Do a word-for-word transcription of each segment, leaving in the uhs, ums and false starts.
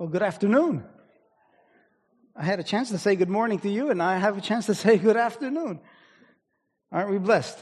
Well, good afternoon. I had a chance to say good morning to you, and I have a chance to say good afternoon. Aren't we blessed?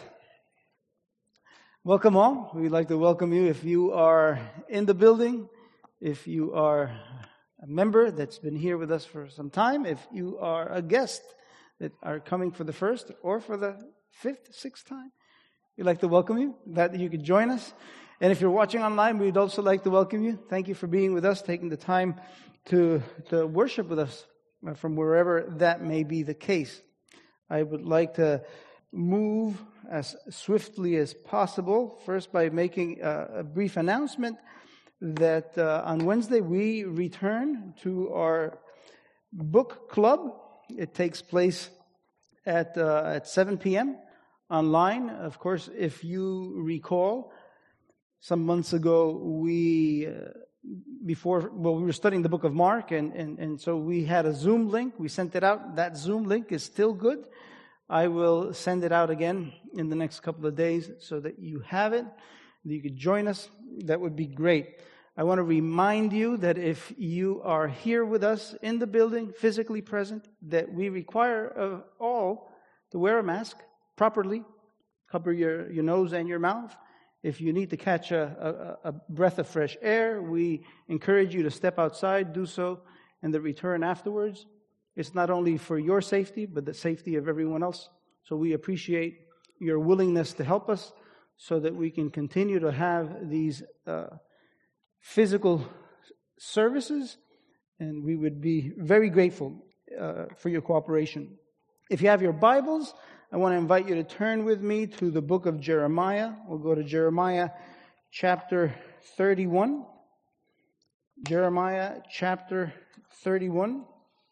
Welcome all. We'd like to welcome you if you are in the building, if you are a member that's been here with us for some time, if you are a guest that are coming for the first or for the fifth, sixth time. We'd like to welcome you. Glad that you could join us. And if you're watching online, we'd also like to welcome you. Thank you for being with us, taking the time to, to worship with us from wherever that may be the case. I would like to move as swiftly as possible, first by making a, a brief announcement that uh, on Wednesday we return to our book club. It takes place at uh, at seven p.m. online. Of course, if you recall, some months ago, we, uh, before, well, we were studying the book of Mark, and, and, and so we had a Zoom link. We sent it out. That Zoom link is still good. I will send it out again in the next couple of days so that you have it, that you could join us. That would be great. I want to remind you that if you are here with us in the building, physically present, that we require of all to wear a mask properly, cover your, your nose and your mouth. If you need to catch a, a, a breath of fresh air, we encourage you to step outside, do so, and then return afterwards. It's not only for your safety, but the safety of everyone else. So we appreciate your willingness to help us so that we can continue to have these uh, physical services, and we would be very grateful uh, for your cooperation. If you have your Bibles, I want to invite you to turn with me to the book of Jeremiah. We'll go to Jeremiah chapter thirty-one. Jeremiah chapter thirty-one.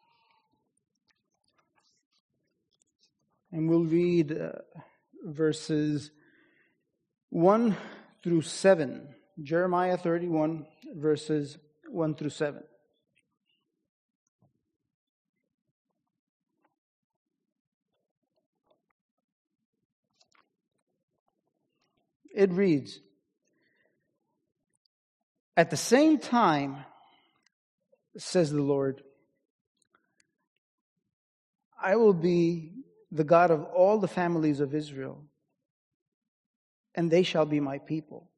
And we'll read uh, verses one through seven. Jeremiah thirty-one, verses one through seven. It reads, "At the same time, says the Lord, I will be the God of all the families of Israel, and they shall be my people.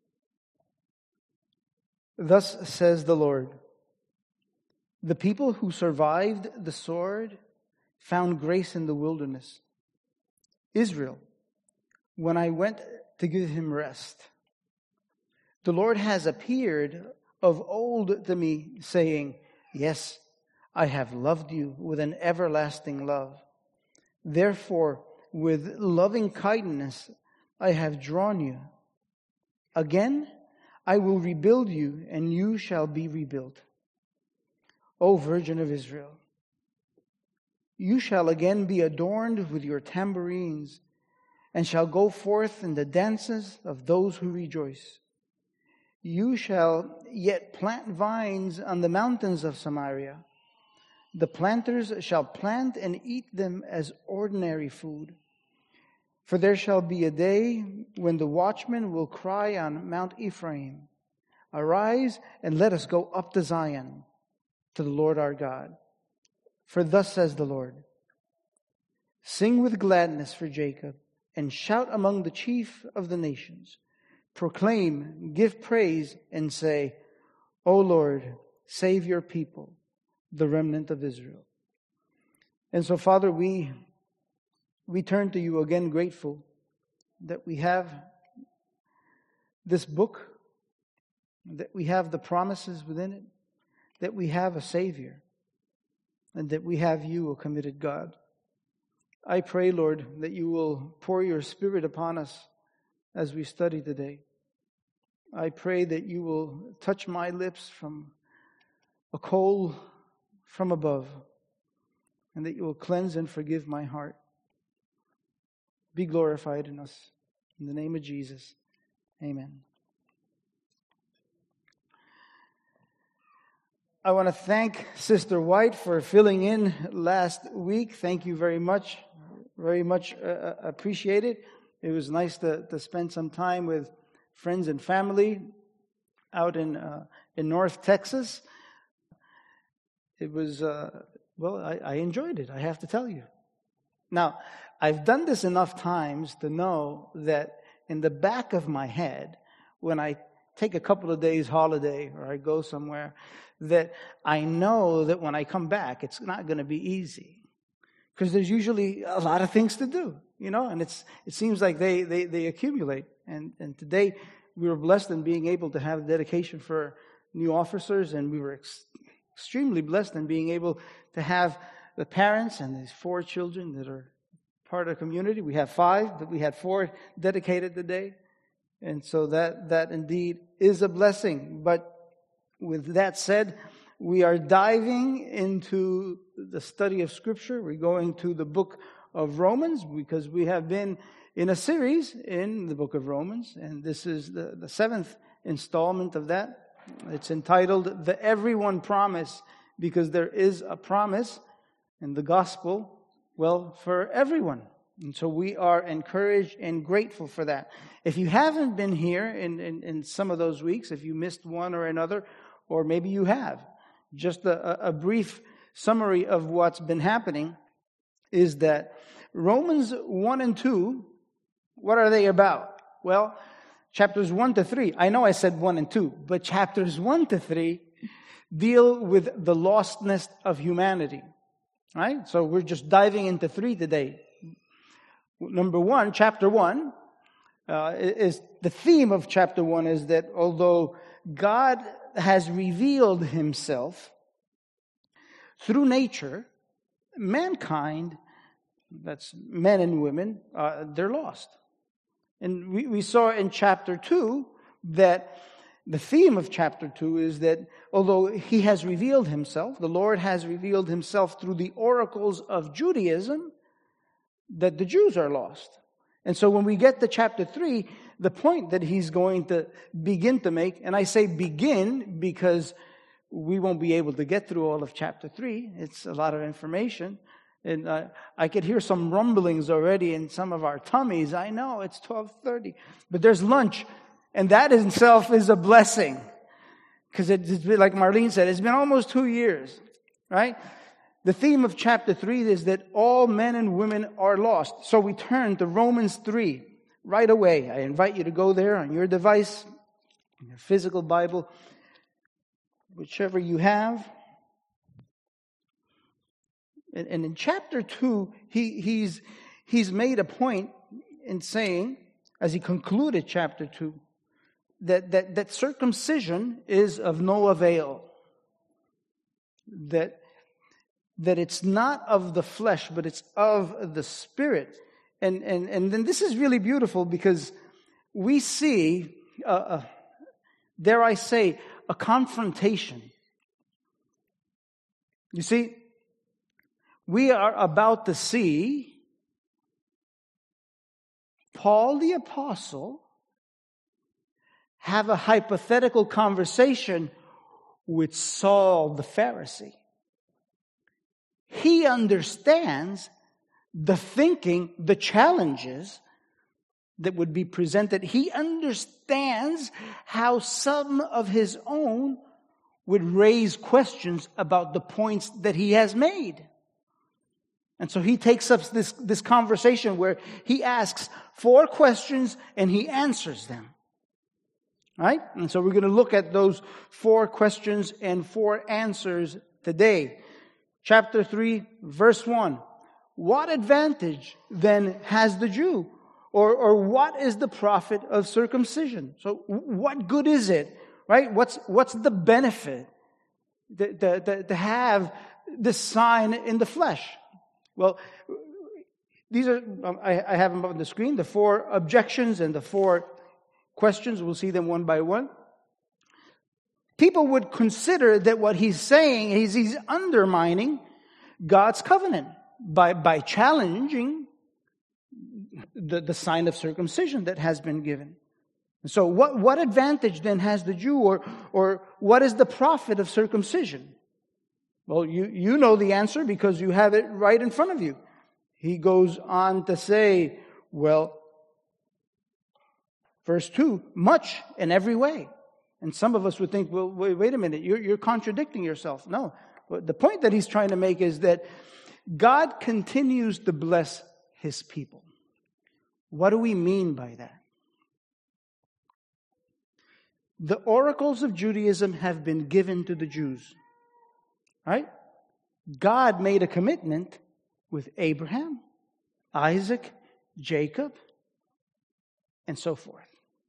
Thus says the Lord, the people who survived the sword found grace in the wilderness. Israel, when I went to give him rest. The Lord has appeared of old to me, saying, yes, I have loved you with an everlasting love. Therefore, with loving kindness, I have drawn you. Again, I will rebuild you, and you shall be rebuilt. O Virgin of Israel, you shall again be adorned with your tambourines, and shall go forth in the dances of those who rejoice. You shall yet plant vines on the mountains of Samaria. The planters shall plant and eat them as ordinary food. For there shall be a day when the watchman will cry on Mount Ephraim, arise and let us go up to Zion, to the Lord our God. For thus says the Lord, sing with gladness for Jacob, and shout among the chief of the nations. Proclaim, give praise, and say, O Lord, save your people, the remnant of Israel." And so, Father, we, we turn to you again grateful that we have this book, that we have the promises within it, that we have a Savior, and that we have you, a committed God. I pray, Lord, that you will pour your Spirit upon us as we study today. I pray that you will touch my lips from a coal from above, and that you will cleanse and forgive my heart. Be glorified in us. In the name of Jesus, amen. I want to thank Sister White for filling in last week. Thank you very much. Very much uh, appreciated. It was nice to, to spend some time with friends and family out in uh, in North Texas. it was, uh, well, I, I enjoyed it, I have to tell you. Now, I've done this enough times to know that in the back of my head, when I take a couple of days holiday or I go somewhere, that I know that when I come back, it's not going to be easy. Because there's usually a lot of things to do, you know, and it's it seems like they, they, they accumulate. And, and today we were blessed in being able to have dedication for new officers, and we were ex- extremely blessed in being able to have the parents and these four children that are part of the community. We have five, but we had four dedicated today. And so that, that indeed is a blessing. But with that said, we are diving into the study of Scripture. We're going to the book of Romans because we have been in a series in the book of Romans. And this is the, the seventh installment of that. It's entitled The Everyone Promise, because there is a promise in the gospel, well, for everyone. And so we are encouraged and grateful for that. If you haven't been here in, in, in some of those weeks, if you missed one or another, or maybe you have, just a, a brief summary of what's been happening is that Romans one and two, what are they about? Well, chapters one to three, I know I said one and two, but chapters one to three deal with the lostness of humanity. Right? So we're just diving into three today. Number one, chapter one, uh, is the theme of chapter one is that although God has revealed Himself through nature, mankind, that's men and women, uh, they're lost. And we, we saw in chapter two that the theme of chapter two is that although He has revealed Himself, the Lord has revealed Himself through the oracles of Judaism, that the Jews are lost. And so when we get to chapter three, the point that he's going to begin to make, and I say begin because we won't be able to get through all of chapter three. It's a lot of information. And uh, I could hear some rumblings already in some of our tummies. I know, it's twelve thirty. But there's lunch. And that in itself is a blessing. Because it's been, like Marlene said, it's been almost two years. Right? The theme of chapter three is that all men and women are lost. So we turn to Romans three right away. I invite you to go there on your device, in your physical Bible, whichever you have. And, and in chapter two, he, he's, he's made a point in saying, as he concluded chapter two, that, that, that circumcision is of no avail. That that it's not of the flesh, but it's of the Spirit. And and and then this is really beautiful because we see, uh, uh, dare I say, a confrontation. You see, we are about to see Paul the Apostle have a hypothetical conversation with Saul the Pharisee. He understands the thinking, the challenges that would be presented. He understands how some of his own would raise questions about the points that he has made. And so he takes up this, this conversation where he asks four questions and he answers them. Right? And so we're going to look at those four questions and four answers today. Chapter three, verse one. What advantage then has the Jew? Or, or what is the profit of circumcision? So what good is it? Right? What's, what's the benefit to, to, to have this sign in the flesh? Well, these are, I, I have them up on the screen, the four objections and the four questions. We'll see them one by one. People would consider that what he's saying is he's undermining God's covenant by, by challenging the, the sign of circumcision that has been given. So what, what advantage then has the Jew, or, or what is the profit of circumcision? Well, you, you know the answer because you have it right in front of you. He goes on to say, well, verse two, much in every way. And some of us would think, well, wait, wait a minute, you're, you're contradicting yourself. No, The point that he's trying to make is that God continues to bless his people. What do we mean by that? The oracles of Judaism have been given to the Jews. Right? God made a commitment with Abraham, Isaac, Jacob, and so forth.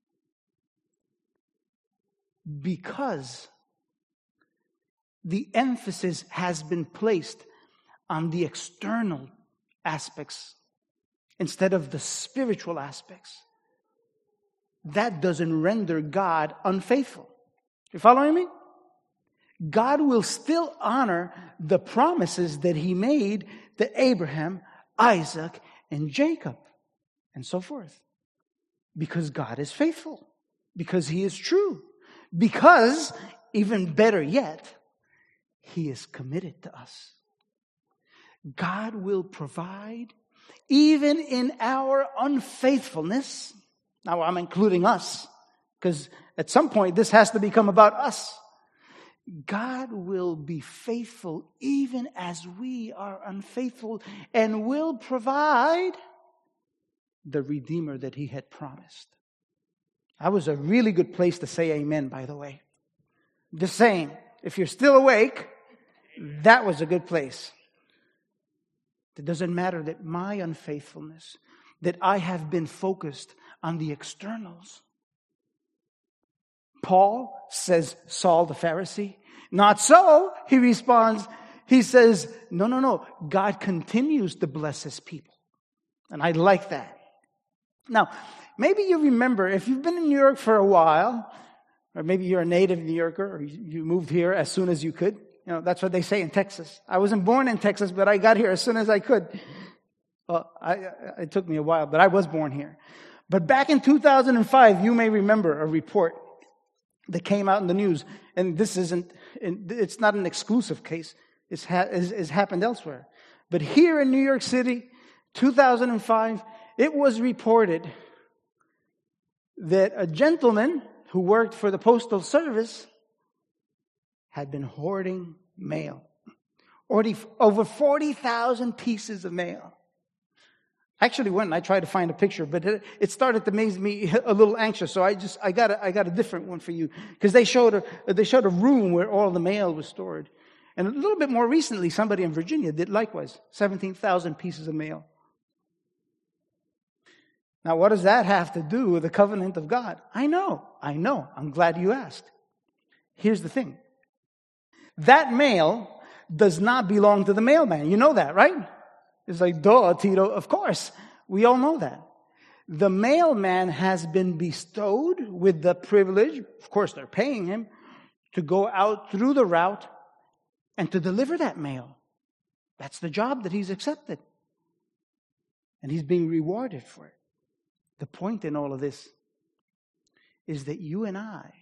Because the emphasis has been placed on the external aspects instead of the spiritual aspects, that doesn't render God unfaithful. You following me? God will still honor the promises that he made to Abraham, Isaac, and Jacob, and so forth. Because God is faithful. Because he is true. Because, even better yet, he is committed to us. God will provide even in our unfaithfulness. Now, I'm including us, because at some point this has to become about us. God will be faithful even as we are unfaithful, and will provide the Redeemer that he had promised. That was a really good place to say amen, by the way. Just saying, if you're still awake, that was a good place. It doesn't matter that my unfaithfulness, that I have been focused on the externals. Paul says, Saul the Pharisee, not so, he responds. He says, no, no, no. God continues to bless his people. And I like that. Now, maybe you remember, if you've been in New York for a while, or maybe you're a native New Yorker, or you moved here as soon as you could. You know, that's what they say in Texas. I wasn't born in Texas, but I got here as soon as I could. Well, I, it took me a while, but I was born here. But back in two thousand five, you may remember a report that came out in the news. And this isn't, it's not an exclusive case. It's, ha, it's, it's happened elsewhere. But here in New York City, two thousand five, it was reported that a gentleman who worked for the Postal Service had been hoarding mail. Over forty thousand pieces of mail. I actually went and I tried to find a picture, but it, it started to make me a little anxious. So I just, I got a, I got a different one for you. Because they showed a, they showed a room where all the mail was stored. And a little bit more recently, somebody in Virginia did likewise. seventeen thousand pieces of mail. Now, what does that have to do with the covenant of God? I know, I know. I'm glad you asked. Here's the thing. That mail does not belong to the mailman. You know that, right? It's like, duh, Tito, of course. We all know that. The mailman has been bestowed with the privilege, of course they're paying him, to go out through the route and to deliver that mail. That's the job that he's accepted. And he's being rewarded for it. The point in all of this is that you and I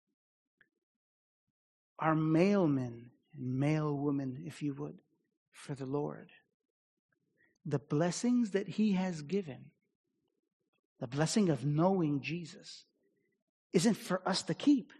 are mailmen and mailwomen, if you would, for the Lord. The blessings that he has given, the blessing of knowing Jesus, isn't for us to keep.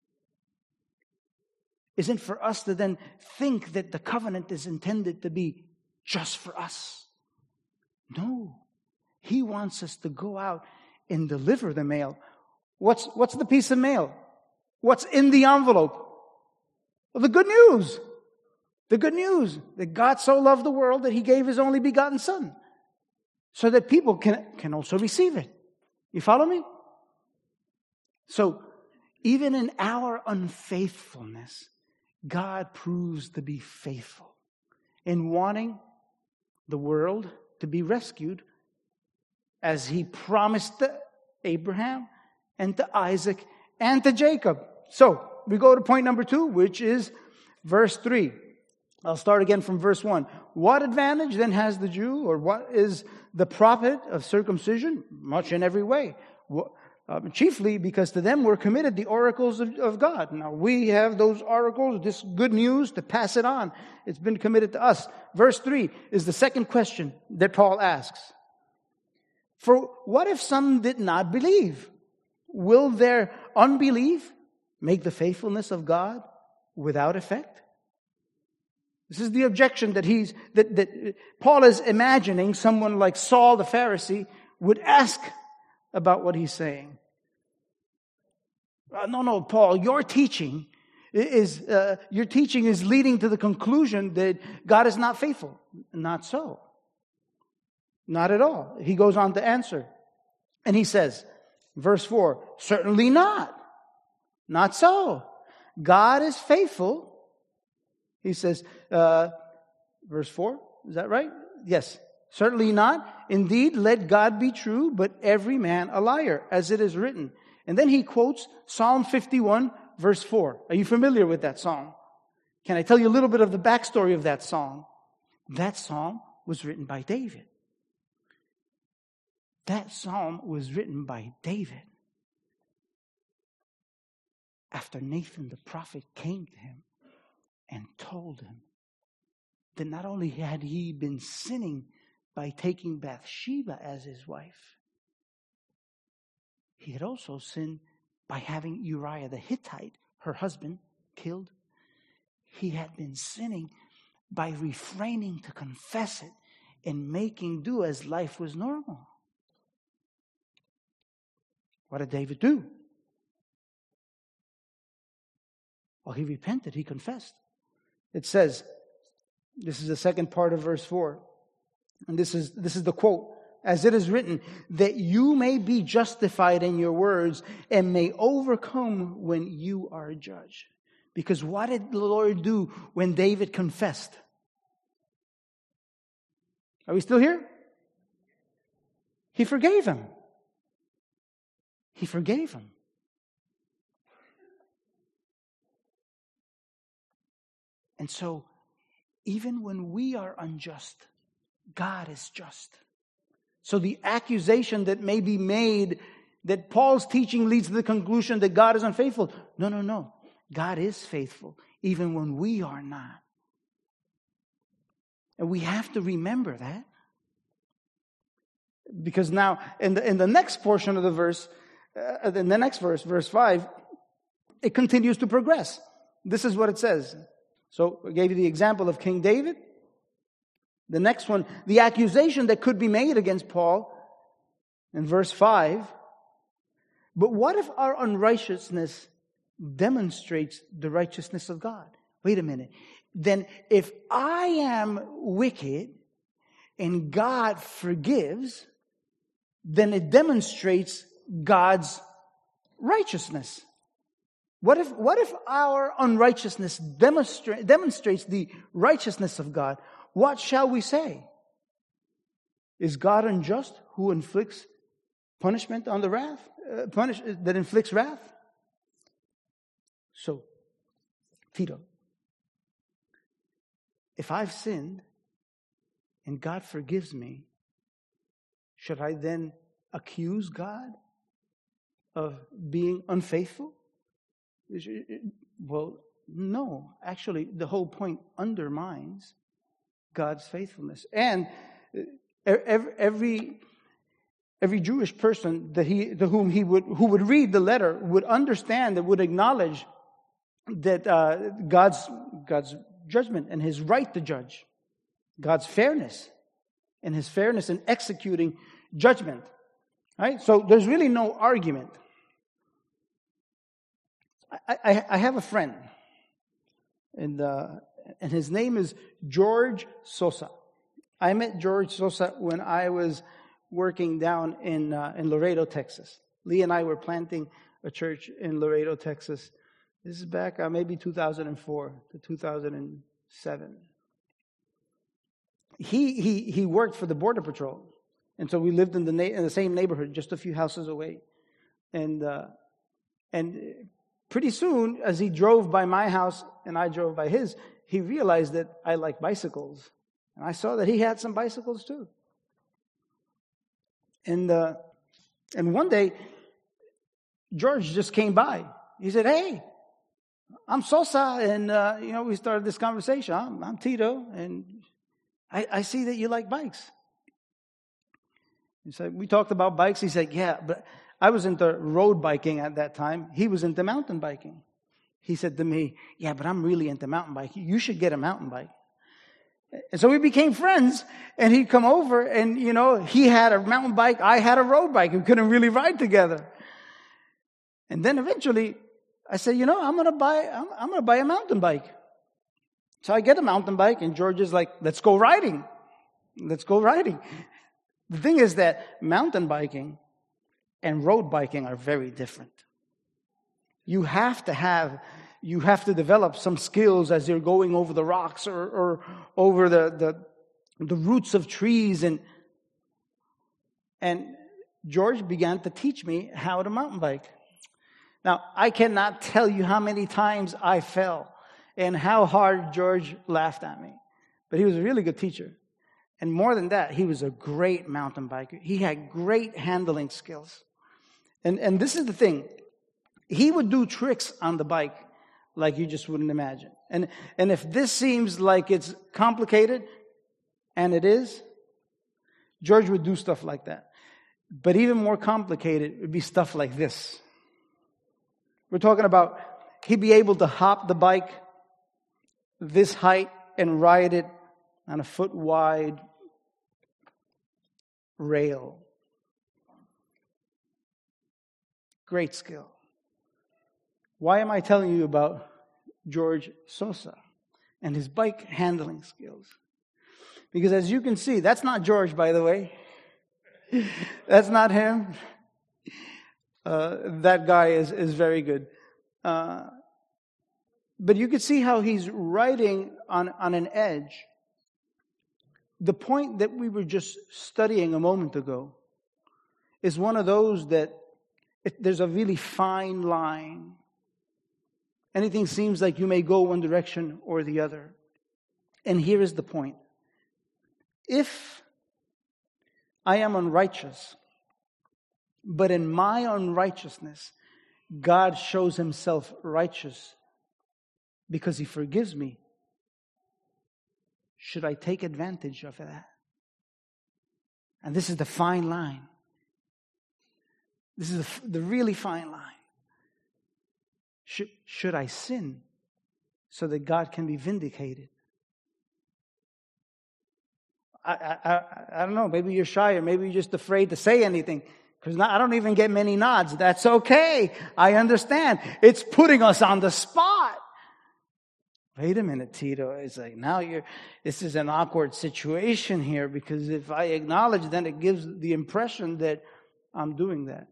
Isn't for us to then think that the covenant is intended to be just for us. No. He wants us to go out and deliver the mail. What's, what's the piece of mail? What's in the envelope? Well, the good news. The good news that God so loved the world that he gave his only begotten Son so that people can, can also receive it. You follow me? So, even in our unfaithfulness, God proves to be faithful in wanting the world to be rescued as he promised to Abraham and to Isaac and to Jacob. So, we go to point number two, which is verse three. I'll start again from verse one. What advantage then has the Jew, or what is the profit of circumcision? Much in every way. Um, chiefly because to them were committed the oracles of, of God. Now we have those oracles, this good news, to pass it on. It's been committed to us. Verse three is the second question that Paul asks. For what if some did not believe? Will their unbelief make the faithfulness of God without effect? This is the objection that he's, that, that Paul is imagining someone like Saul the Pharisee would ask about what he's saying. Uh, no, no, Paul, your teaching is, uh, your teaching is leading to the conclusion that God is not faithful. Not so. Not at all. He goes on to answer. And he says, verse four, certainly not. Not so. God is faithful. He says, uh, verse four, is that right? Yes. Certainly not. Indeed, let God be true, but every man a liar, as it is written. And then he quotes Psalm fifty-one, verse four. Are you familiar with that song? Can I tell you a little bit of the backstory of that song? That psalm was written by David. That psalm was written by David after Nathan the prophet came to him and told him that not only had he been sinning by taking Bathsheba as his wife, he had also sinned by having Uriah the Hittite, her husband, killed. He had been sinning by refraining to confess it and making do as life was normal. What did David do? Well, he repented, he confessed. It says, this is the second part of verse four, and this is this is the quote, as it is written, that you may be justified in your words and may overcome when you are judged. Because what did the Lord do when David confessed? Are we still here? He forgave him. He forgave him. And so, even when we are unjust, God is just. So the accusation that may be made that Paul's teaching leads to the conclusion that God is unfaithful. No, no, no. God is faithful, even when we are not. And we have to remember that. Because now, in the, in the next portion of the verse, uh, in the next verse, verse five, it continues to progress. This is what it says. So I gave you the example of King David. The next one, the accusation that could be made against Paul in verse five. But what if our unrighteousness demonstrates the righteousness of God? Wait a minute. Then if I am wicked and God forgives, then it demonstrates God's righteousness. What if, what if our unrighteousness demonstra- demonstrates the righteousness of God? What shall we say? Is God unjust who inflicts punishment on the wrath, uh, punish that inflicts wrath? So, Tito, if I've sinned and God forgives me, should I then accuse God of being unfaithful? Well, no. Actually, the whole point undermines God's faithfulness. And every every, every Jewish person that he to whom he would who would read the letter would understand and would acknowledge that uh, God's God's judgment and His right to judge, God's fairness and His fairness in executing judgment. Right? So there's really no argument. I, I, I have a friend, and uh, and his name is George Sosa. I met George Sosa when I was working down in uh, in Laredo, Texas. Lee and I were planting a church in Laredo, Texas. This is back uh, maybe two thousand four to two thousand seven. He he he worked for the Border Patrol, and so we lived in the na- in the same neighborhood, just a few houses away, and uh, and. Pretty soon, as he drove by my house and I drove by his, he realized that I like bicycles. And I saw that he had some bicycles too. And uh, and one day, George just came by. He said, "Hey, I'm Sosa." And, uh, you know, we started this conversation. I'm, I'm Tito, and I, I see that you like bikes. He said, we talked about bikes. He said, yeah, but I was into road biking at that time. He was into mountain biking. He said to me, yeah, but I'm really into mountain biking. You should get a mountain bike. And so we became friends, and he'd come over, and, you know, he had a mountain bike, I had a road bike. We couldn't really ride together. And then eventually, I said, you know, I'm going to buy, I'm, I'm going to buy a mountain bike. So I get a mountain bike, and George is like, let's go riding. Let's go riding. The thing is that mountain biking and road biking are very different. You have to have, you have to develop some skills as you're going over the rocks or, or over the, the, the roots of trees. And, and George began to teach me how to mountain bike. Now, I cannot tell you how many times I fell and how hard George laughed at me. But he was a really good teacher. And more than that, he was a great mountain biker. He had great handling skills. And, and this is the thing. He would do tricks on the bike like you just wouldn't imagine. And, and if this seems like it's complicated, and it is, George would do stuff like that. But even more complicated would be stuff like this. We're talking about he'd be able to hop the bike this height and ride it on a foot wide rail. Great skill. Why am I telling you about George Sosa and his bike handling skills? Because as you can see, that's not George, by the way. That's not him. Uh, that guy is, is very good. Uh, but you can see how he's riding on, on an edge. The point that we were just studying a moment ago is one of those that it, there's a really fine line. Anything seems like you may go one direction or the other. And here is the point. If I am unrighteous, but in my unrighteousness, God shows himself righteous because he forgives me, should I take advantage of that? And this is the fine line. This is the, the really fine line. Should, should I sin so that God can be vindicated? I, I, I don't know. Maybe you're shy, or maybe you're just afraid to say anything. Because I don't even get many nods. That's okay. I understand. It's putting us on the spot. Wait a minute, Tito. It's like, now you're, this is an awkward situation here, because if I acknowledge, then it gives the impression that I'm doing that.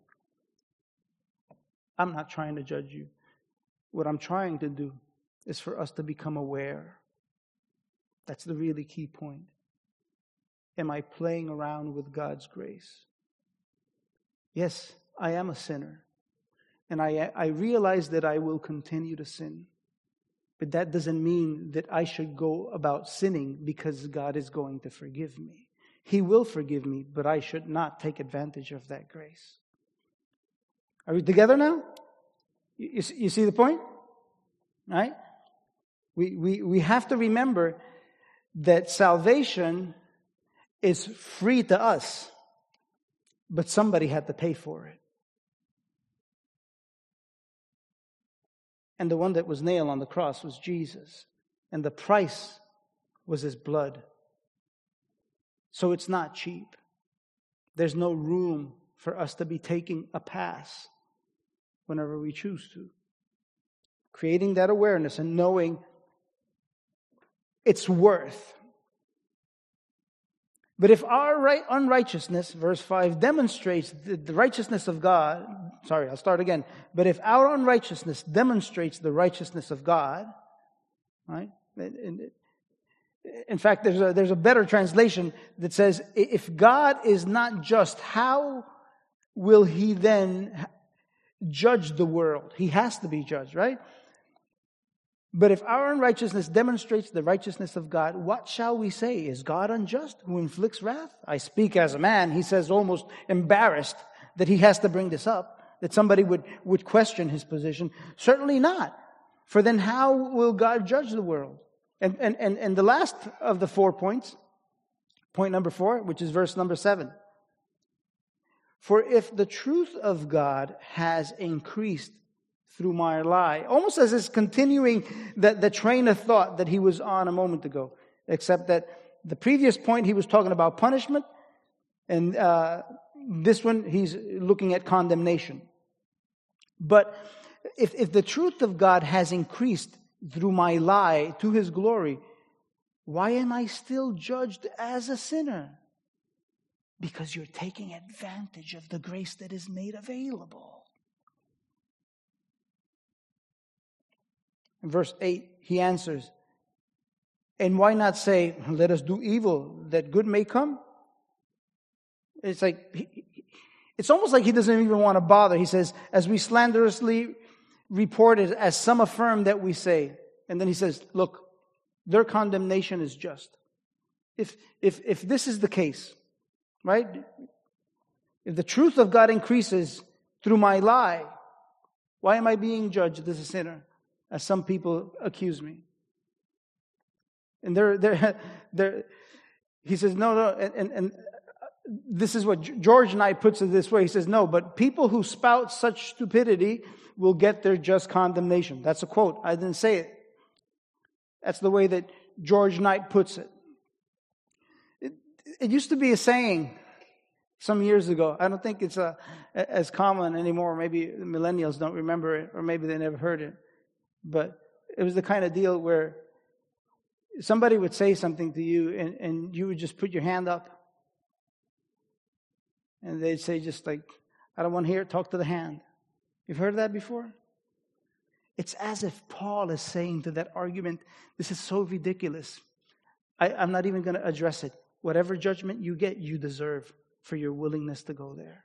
I'm not trying to judge you. What I'm trying to do is for us to become aware. That's the really key point. Am I playing around with God's grace? Yes, I am a sinner. And I, I realize that I will continue to sin. But that doesn't mean that I should go about sinning because God is going to forgive me. He will forgive me, but I should not take advantage of that grace. Are we together now? You, you see the point? Right? We, we, we have to remember that salvation is free to us, but somebody had to pay for it. And the one that was nailed on the cross was Jesus. And the price was his blood. So it's not cheap. There's no room for us to be taking a pass whenever we choose to. Creating that awareness and knowing its worth. But if our right, unrighteousness, verse five, demonstrates the, the righteousness of God, sorry, I'll start again. But if our unrighteousness demonstrates the righteousness of God, right? In, in fact, there's a, there's a better translation that says, if God is not just, how will he then judge the world? He has to be judged, right? But if our unrighteousness demonstrates the righteousness of God, what shall we say? Is God unjust who inflicts wrath? I speak as a man. He says, almost embarrassed that he has to bring this up, that somebody would, would question his position. Certainly not. For then how will God judge the world? And, and, and, and the last of the four points, point number four, which is verse number seven. For if the truth of God has increased through my lie, almost as it's continuing the, the train of thought that he was on a moment ago. except that the previous point he was talking about punishment, and uh, this one he's looking at condemnation. But if, if the truth of God has increased through my lie to His glory, why am I still judged as a sinner? Because you're taking advantage of the grace that is made available. In verse eight, he answers, and why not say, let us do evil, that good may come? It's like, it's almost like he doesn't even want to bother. He says, as we slanderously reported, as some affirm that we say. And then he says, look, their condemnation is just. If, if, if this is the case, right? If the truth of God increases through my lie, why am I being judged as a sinner, as some people accuse me? And they're, they're, they're, he says, no, no, and, and, and this is what George Knight puts it this way. He says, no, but people who spout such stupidity will get their just condemnation. That's a quote. I didn't say it. That's the way that George Knight puts it. It, it used to be a saying some years ago. I don't think it's a, as common anymore. Maybe millennials don't remember it, or maybe they never heard it. But it was the kind of deal where somebody would say something to you, and, and you would just put your hand up. And they'd say just like, I don't want to hear it, talk to the hand. You've heard that before? It's as if Paul is saying to that argument, this is so ridiculous. I, I'm not even going to address it. Whatever judgment you get, you deserve for your willingness to go there.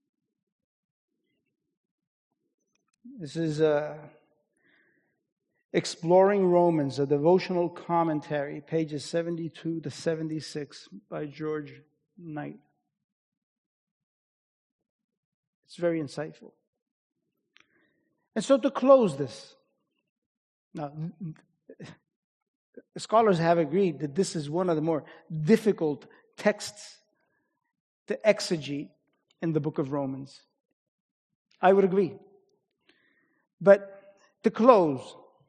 This is uh, Exploring Romans, a devotional commentary, pages seventy-two to seventy-six by George Knight. It's very insightful. And so to close this, now, scholars have agreed that this is one of the more difficult texts to exegete in the book of Romans. I would agree. But to close,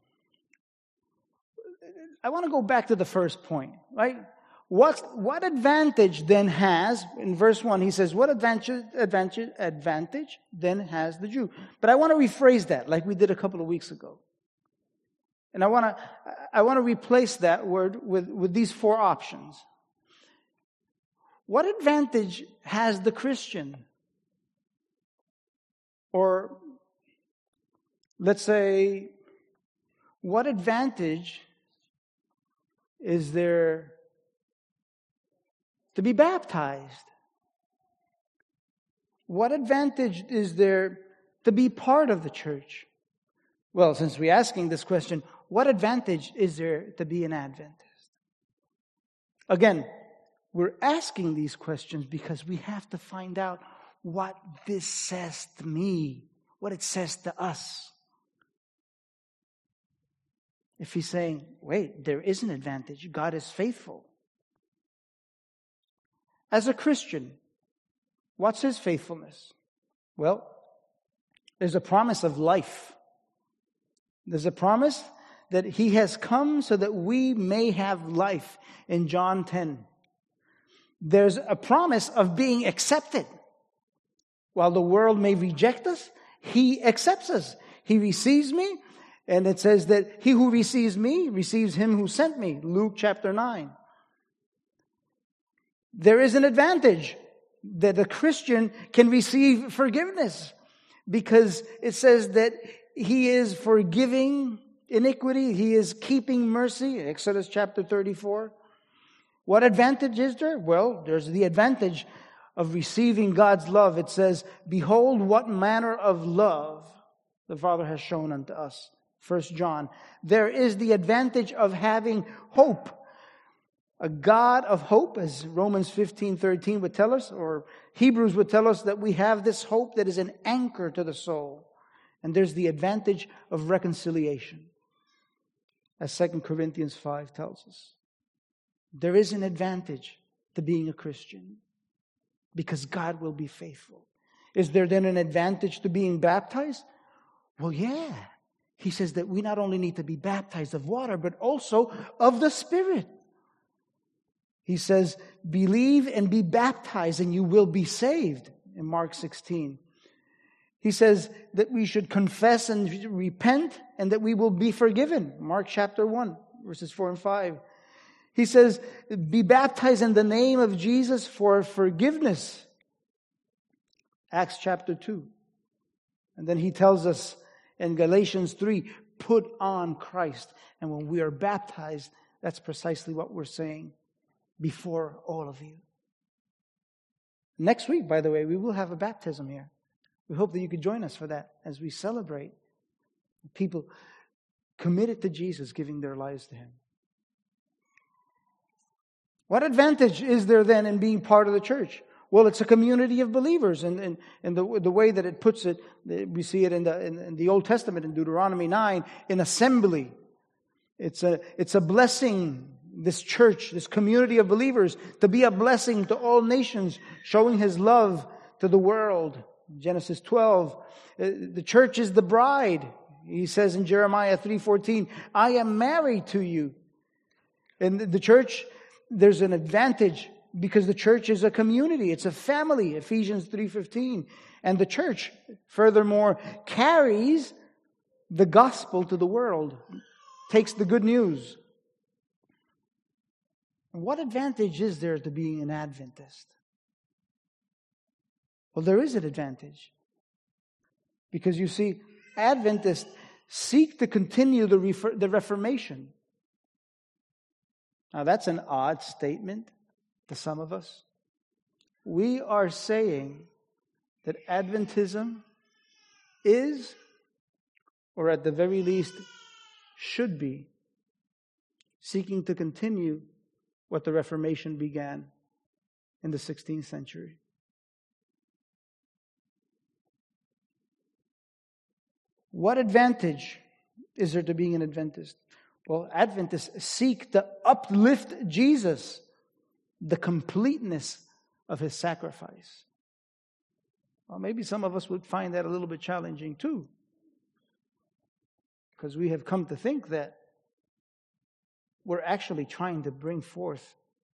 I want to go back to the first point, right? What, what advantage then has, in verse one, he says, what advantage, advantage, advantage then has the Jew? But I want to rephrase that like we did a couple of weeks ago. And I want to, I want to replace that word with, with these four options. What advantage has the Christian? Or, let's say, what advantage is there to be baptized? What advantage is there to be part of the church? Well, since we're asking this question, what advantage is there to be an Adventist? Again, we're asking these questions because we have to find out what this says to me, what it says to us. If he's saying, wait, there is an advantage, God is faithful. As a Christian, what's His faithfulness? Well, there's a promise of life. There's a promise that He has come so that we may have life in John ten. There's a promise of being accepted. While the world may reject us, He accepts us. He receives me, and it says that he who receives me receives Him who sent me. Luke chapter nine. There is an advantage that a Christian can receive forgiveness because it says that He is forgiving iniquity. He is keeping mercy. Exodus chapter thirty-four. What advantage is there? Well, there's the advantage of receiving God's love. It says, behold what manner of love the Father has shown unto us. First John. There is the advantage of having hope. A God of hope, as Romans fifteen thirteen would tell us, or Hebrews would tell us, that we have this hope that is an anchor to the soul. And there's the advantage of reconciliation, as Second Corinthians five tells us. There is an advantage to being a Christian because God will be faithful. Is there then an advantage to being baptized? Well, yeah. He says that we not only need to be baptized of water, but also of the Spirit. He says, believe and be baptized and you will be saved in Mark sixteen. He says that we should confess and repent and that we will be forgiven. Mark chapter one, verses four and five. He says, be baptized in the name of Jesus for forgiveness. Acts chapter two. And then he tells us in Galatians three, put on Christ. And when we are baptized, that's precisely what we're saying before all of you. Next week, by the way, we will have a baptism here. We hope that you could join us for that as we celebrate people committed to Jesus, giving their lives to Him. What advantage is there then in being part of the church? Well, it's a community of believers. And, and, and the, the way that it puts it, we see it in the, in, in the Old Testament, in Deuteronomy nine, in assembly. It's a, it's a blessing, this church, this community of believers, to be a blessing to all nations, showing His love to the world. Genesis twelve, the church is the bride. He says in Jeremiah three fourteen, I am married to you. And the church, there's an advantage because the church is a community. It's a family, Ephesians three fifteen. And the church, furthermore, carries the gospel to the world, takes the good news. What advantage is there to being an Adventist? Well, there is an advantage. Because you see, Adventists seek to continue the, refer- the Reformation. Now, that's an odd statement to some of us. We are saying that Adventism is, or at the very least, should be, seeking to continue what the Reformation began in the sixteenth century. What advantage is there to being an Adventist? Well, Adventists seek to uplift Jesus, the completeness of His sacrifice. Well, maybe some of us would find that a little bit challenging too, because we have come to think that we're actually trying to bring forth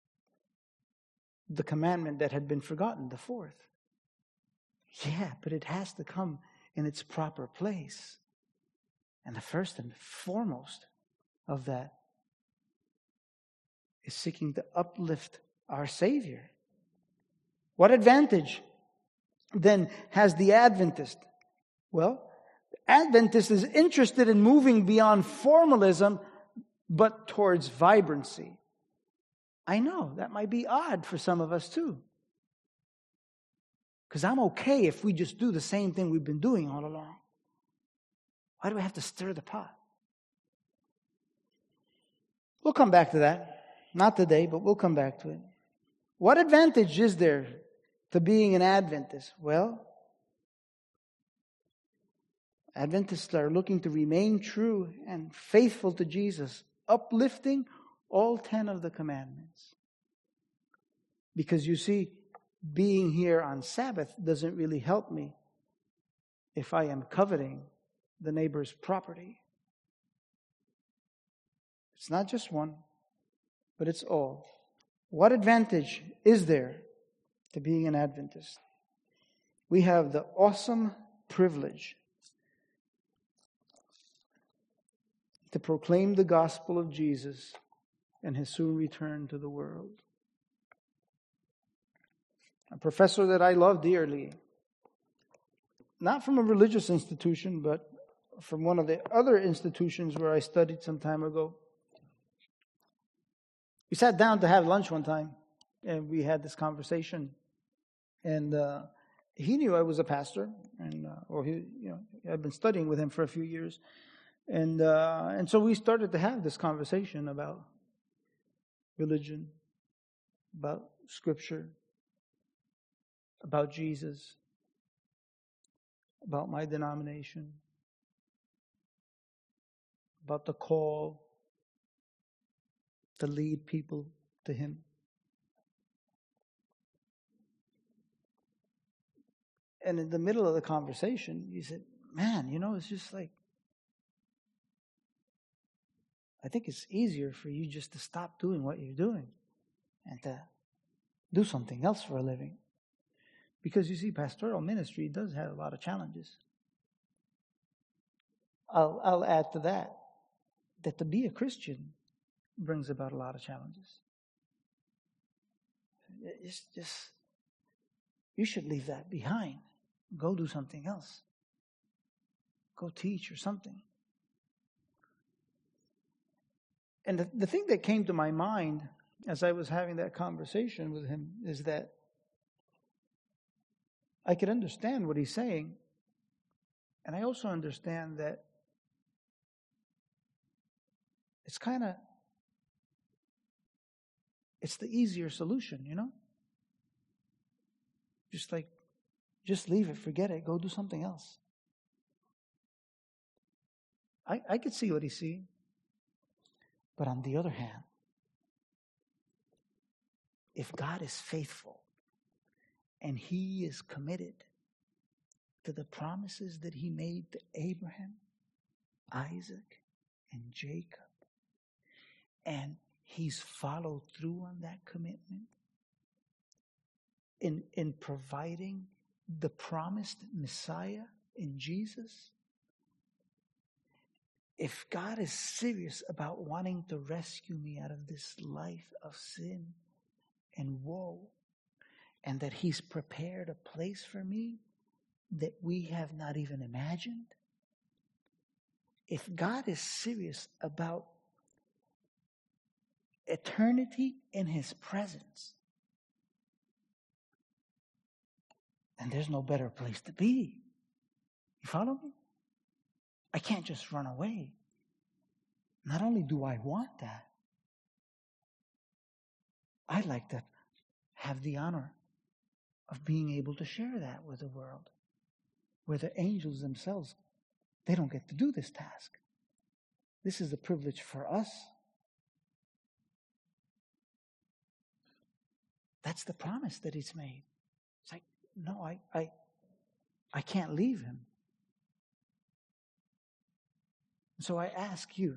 the commandment that had been forgotten, the fourth. Yeah, but it has to come in its proper place. And the first and foremost of that is seeking to uplift our Savior. What advantage then has the Adventist? Well, the Adventist is interested in moving beyond formalism, but towards vibrancy. I know that might be odd for some of us too. Because I'm okay if we just do the same thing we've been doing all along. Why do we have to stir the pot? We'll come back to that. Not today, but we'll come back to it. What advantage is there to being an Adventist? Well, Adventists are looking to remain true and faithful to Jesus, uplifting all ten of the commandments. Because you see, being here on Sabbath doesn't really help me if I am coveting the neighbor's property. It's not just one, but it's all. What advantage is there to being an Adventist? We have the awesome privilege to proclaim the gospel of Jesus and His soon return to the world. A professor that I love dearly, not from a religious institution, but from one of the other institutions where I studied some time ago. We sat down to have lunch one time, and we had this conversation. And uh, he knew I was a pastor, and uh, or he, you know, I'd been studying with him for a few years, and uh, and so we started to have this conversation about religion, about Scripture, about Jesus, about my denomination, about the call to lead people to Him. And in the middle of the conversation, he said, man, you know, it's just like, I think it's easier for you just to stop doing what you're doing and to do something else for a living. Because you see, pastoral ministry does have a lot of challenges. I'll, I'll add to that, that to be a Christian brings about a lot of challenges. It's just, you should leave that behind. Go do something else. Go teach or something. And the, the thing that came to my mind as I was having that conversation with him is that I could understand what he's saying. And I also understand that it's kind of, it's the easier solution, you know? Just like, just leave it, forget it, go do something else. I, I could see what he's seeing. But on the other hand, if God is faithful and He is committed to the promises that He made to Abraham, Isaac, and Jacob, and He's followed through on that commitment in, in providing the promised Messiah in Jesus, if God is serious about wanting to rescue me out of this life of sin and woe, and that He's prepared a place for me that we have not even imagined, if God is serious about eternity in His presence, then there's no better place to be. You follow me? I can't just run away. Not only do I want that, I'd like to have the honor of being able to share that with the world, where the angels themselves, they don't get to do this task. This is a privilege for us. That's the promise that He's made. It's like, no, I, I, I can't leave Him. So I ask you,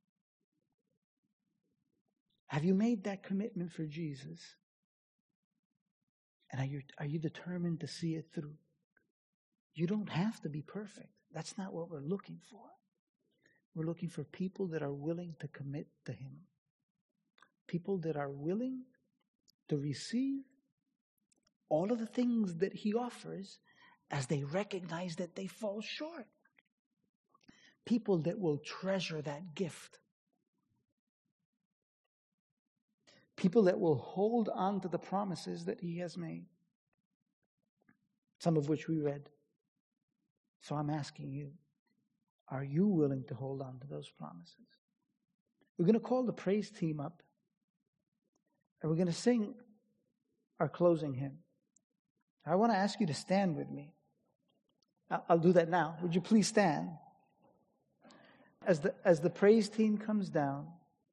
have you made that commitment for Jesus? And are you, are you determined to see it through? You don't have to be perfect. That's not what we're looking for. We're looking for people that are willing to commit to Him. People that are willing to receive all of the things that He offers as they recognize that they fall short. People that will treasure that gift. People that will hold on to the promises that He has made. Some of which we read. So I'm asking you, are you willing to hold on to those promises? We're going to call the praise team up. And we're going to sing our closing hymn. I want to ask you to stand with me. I'll do that now. Would you please stand? As the, as the praise team comes down,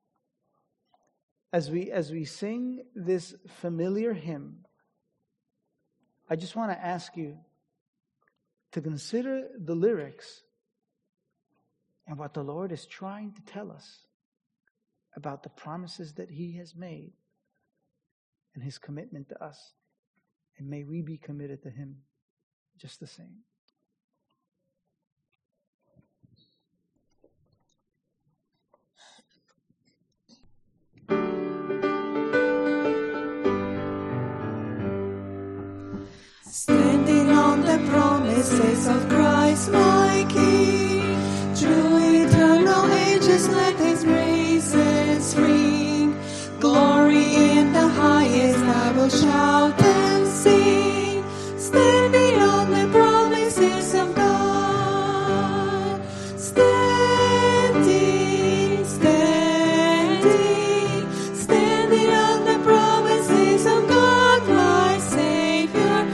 as we, as we sing this familiar hymn, I just want to ask you to consider the lyrics and what the Lord is trying to tell us about the promises that He has made and His commitment to us. And may we be committed to Him just the same. Standing on the promises of Christ my King, through eternal ages let His praises ring. Glory in the highest I will shout and sing, standing on the promises of God. Standing, standing, standing on the promises of God my Savior.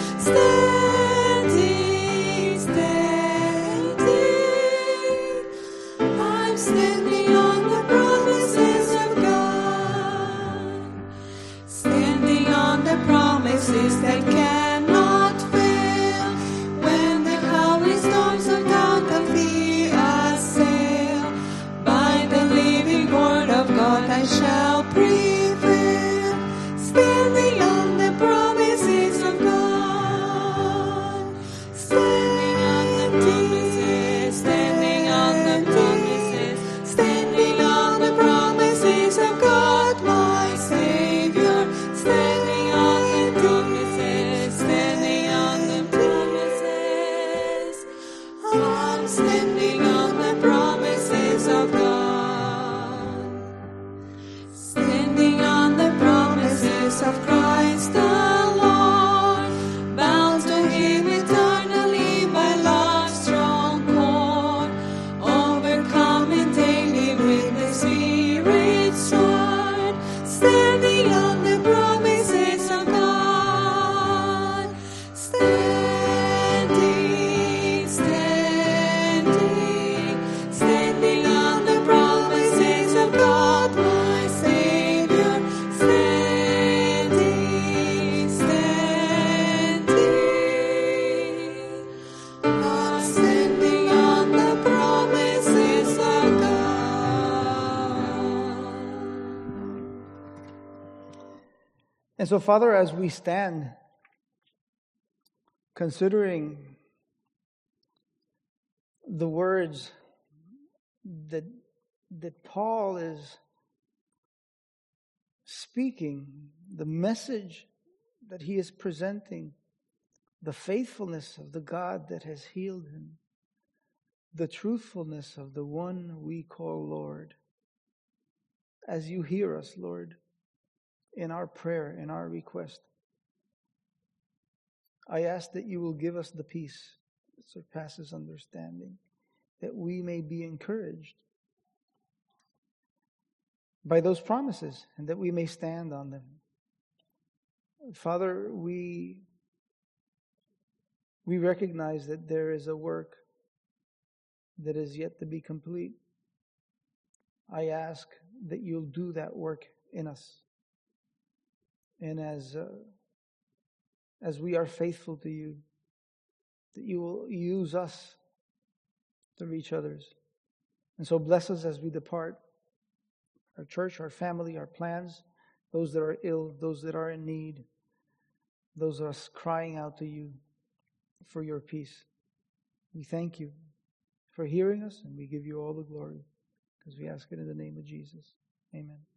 Standing, standing, I'm standing on the promises of God. Standing on the promises that cannot fail. When the howling storms of doubt and fear assail, by the living word of God I shall prevail. grace of Christ the Lord, bound to Him eternally by love's strong cord, overcoming daily with the Spirit's sword, standing on the promises of God, standing, standing, standing on the promises of God, my Savior, standing, standing, ah, standing on the promises of God. And so, Father, as we stand, considering the words that, that Paul is speaking, the message that he is presenting, the faithfulness of the God that has healed him, the truthfulness of the one we call Lord. As you hear us, Lord, in our prayer, in our request, I ask that you will give us the peace that surpasses understanding, that we may be encouraged by those promises and that we may stand on them. Father, we, we recognize that there is a work that is yet to be complete. I ask that you'll do that work in us. And as uh, as we are faithful to you, that you will use us to reach others. And so bless us as we depart, our church, our family, our plans, those that are ill, those that are in need, those of us crying out to you for your peace. We thank you for hearing us, and we give you all the glory, because we ask it in the name of Jesus. Amen.